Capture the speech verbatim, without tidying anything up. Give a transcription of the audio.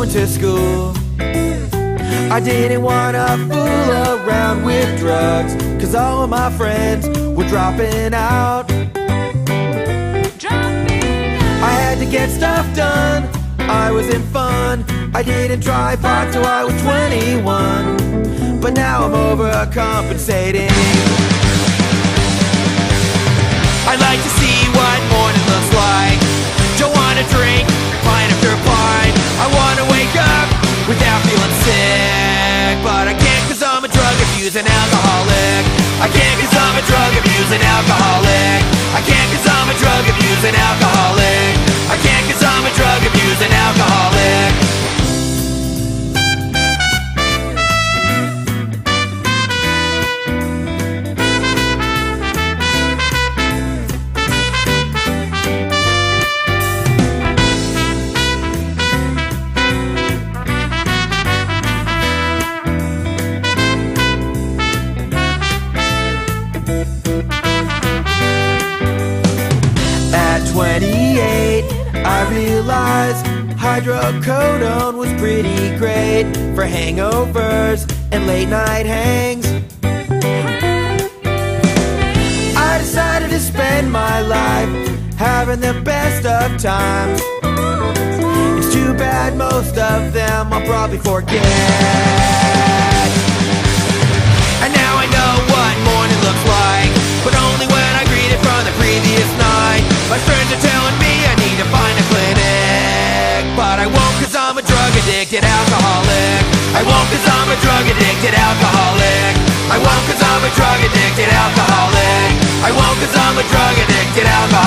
going to school. I didn't wanna fool around with drugs, cause all of my friends were dropping out. I had to get stuff done, I was in fun. I didn't try pot till I was twenty-one, but now I'm overcompensating. I'd like to see what morning looks like. Don't wanna drink pint after pint. I wanna wake up without feeling sick, but I can't cause I'm a drug abusing alcoholic. I can't cause I'm a drug abusing alcoholic. I can't cause I'm a drug abusing alcoholic. I can't cause I'm a drug abusing alcoholic. twenty-eight, I realized hydrocodone was pretty great for hangovers and late night hangs. I decided to spend my life having the best of times. It's too bad most of them I'll probably forget. And now I know what morning looks like, but only when I greet it from the previous night. My friends are telling me I need to find a clinic, but I won't cause I'm a drug addicted alcoholic. I won't cause I'm a drug addicted alcoholic. I won't cause I'm a drug addicted alcoholic. I won't cause I'm a drug addicted alcoholic.